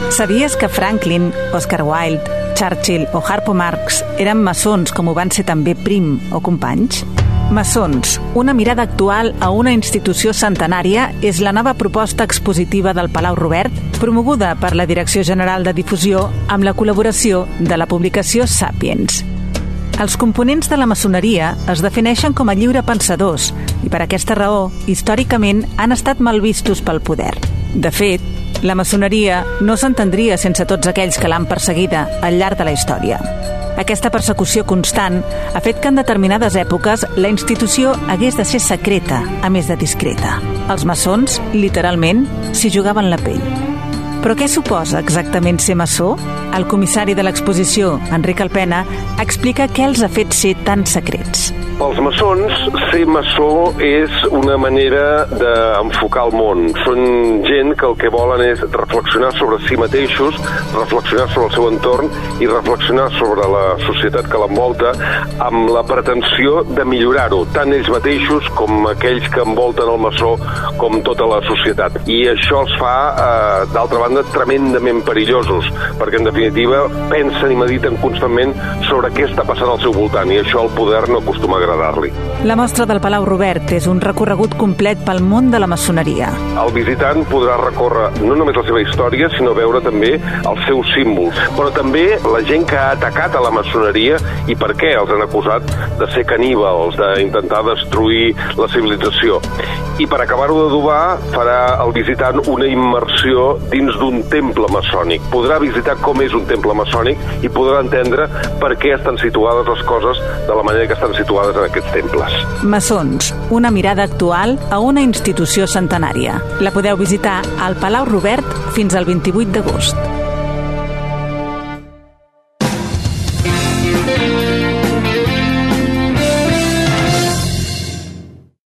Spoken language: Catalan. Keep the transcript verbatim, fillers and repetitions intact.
Sabies que Franklin, Oscar Wilde, Churchill o Harpo Marx eren maçons com ho van ser també Prim o Companys? Maçons, una mirada actual a una institució centenària és la nova proposta expositiva del Palau Robert, promoguda per la Direcció General de Difusió amb la col·laboració de la publicació Sàpiens. Els components de la maçoneria es defineixen com a lliurepensadors i per aquesta raó, històricament, han estat mal vistos pel poder. De fet, la maçoneria no s'entendria sense tots aquells que l'han perseguida al llarg de la història. Aquesta persecució constant ha fet que en determinades èpoques la institució hagués de ser secreta, a més de discreta. Els maçons, literalment, s'hi jugaven la pell. Però què suposa exactament ser maçó? El comissari de l'exposició, Enric Alpena, explica què els ha fet ser tan secrets. Pels maçons, ser maçó és una manera d'enfocar el món. Són gent que el que volen és reflexionar sobre si mateixos, reflexionar sobre el seu entorn i reflexionar sobre la societat que l'envolta amb la pretensió de millorar-ho, tant ells mateixos com aquells que envolten el maçó, com tota la societat. I això els fa, eh, d'altra banda, tremendament perillosos, perquè en definitiva pensen i mediten constantment sobre què està passant al seu voltant, i això al poder no acostuma a agradar-li. La mostra del Palau Robert és un recorregut complet pel món de la maçoneria. El visitant podrà recórrer no només la seva història, sinó veure també els seus símbols, però també la gent que ha atacat a la maçoneria i per què els han acusat de ser caníbals, d'intentar destruir la civilització. I per acabar-ho d'adobar, farà el visitant una immersió dins d'un temple maçònic. Podrà visitar com és un temple maçònic i podrà entendre per què estan situades les coses de la manera que estan situades en aquests temples. Maçons, una mirada actual a una institució centenària. La podeu visitar al Palau Robert fins al vint-i-vuit d'agost.